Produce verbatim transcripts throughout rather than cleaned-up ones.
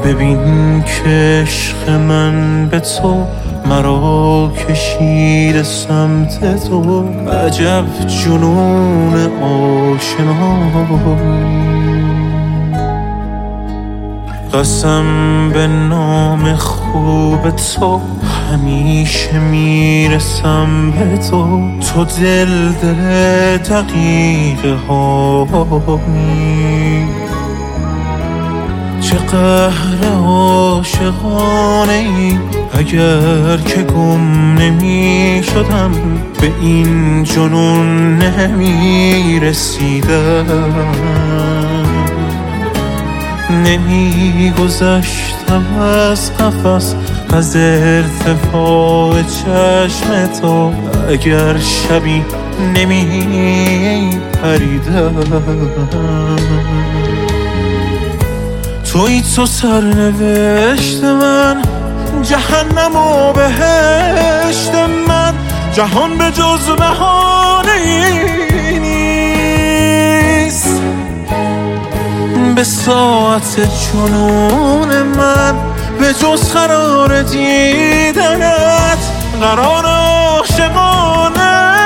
ببین که عشق من به تو مرا کشیده سمت تو. عجب جنون آشنایی، قسم به نام خوب تو همیشه میرسم به تو. تو دل دل دقیقه هایی، چه قهر عاشقانه ای. اگر که گم نمی شدم به این جنون نمی رسیدم، نمی گذشتم از قفس از ارتفاع چشم تو. اگر شبی نمی پریدم، توی تو سرنوشت من، جهنم و بهشت من. جهان به جز بهانه‌ای نیست، به ساعت جنون من به جز قرار دیدنت. قرار عاشقانه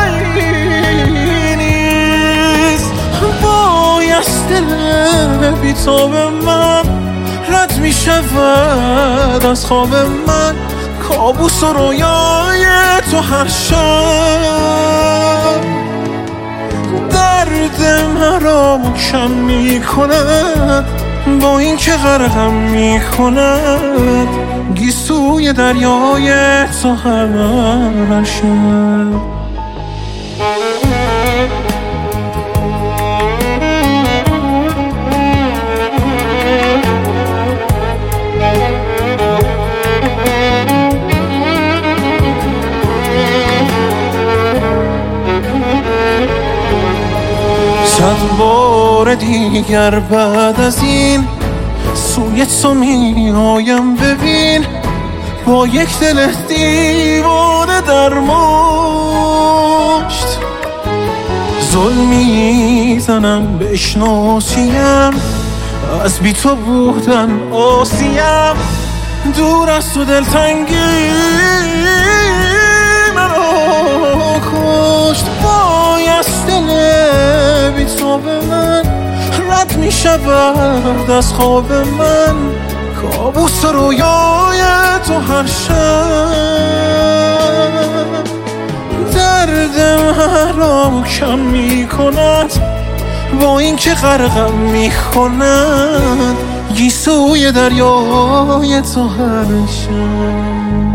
نیست، بایست دل بی تو به من رد می شود از خواب من. کابوس و رویای تو هر شب درد مرا کم می کند، با این که غرقم می کند گیسوی دریای تو هر شب. صد بار دیگر بعد از این سوی تو می آیم، ببین با یک دل دیوانه در مشت. ظلم میزنم بشناسیم، از بی تو بودن آسیم. دور از تو دلتنگی مرا کشت، بایست دل بی تو به من رد می شود از خواب من. کابوس رویای تو هر شب درد مرا کم می کند، با این که غرقم می کند گیسوی دریای تو هر شب.